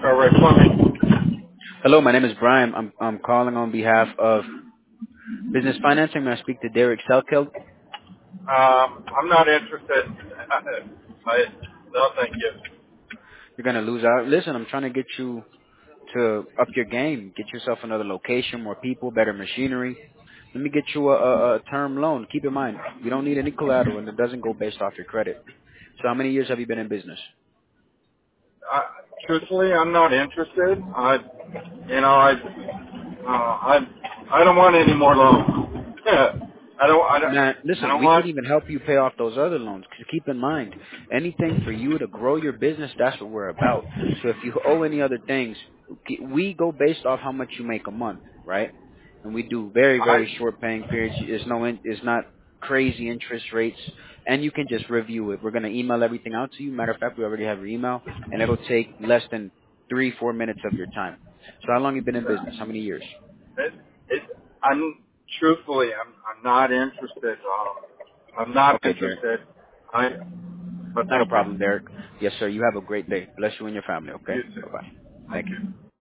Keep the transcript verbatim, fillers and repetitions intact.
All right, plumbing. Hello, my name is Brian. I'm I'm calling on behalf of Business Financing. May I speak to Derek Selkill? Um, I'm not interested. I no, thank you. You're gonna lose out. Listen, I'm trying to get you to up your game. Get yourself another location, more people, better machinery. Let me get you a, a, a term loan. Keep in mind, we don't need any collateral, and it doesn't go based off your credit. So, how many years have you been in business? I, truthfully, I'm not interested. I, you know, I, uh, I, I don't want any more loans. I don't, I don't, Man, I listen, don't we can want. even help you pay off those other loans. 'Cause keep in mind, anything for you to grow your business, that's what we're about. So if you owe any other things, we go based off how much you make a month, right? And we do very, I, very short paying periods. It's no, in- it's not crazy interest rates, and you can just review it. We're gonna email everything out to you. Matter of fact, we already have your email, and it'll take less than three, four minutes of your time. So how long you been in business? How many years? it, it, I'm truthfully, I'm, I'm not interested. Um, I'm not Okay, Derek. interested. I, but Not a thank you. problem, Derek. Yes, sir. You have a great day. Bless you and your family, okay? You too. Bye-bye. Thank Thank you. you.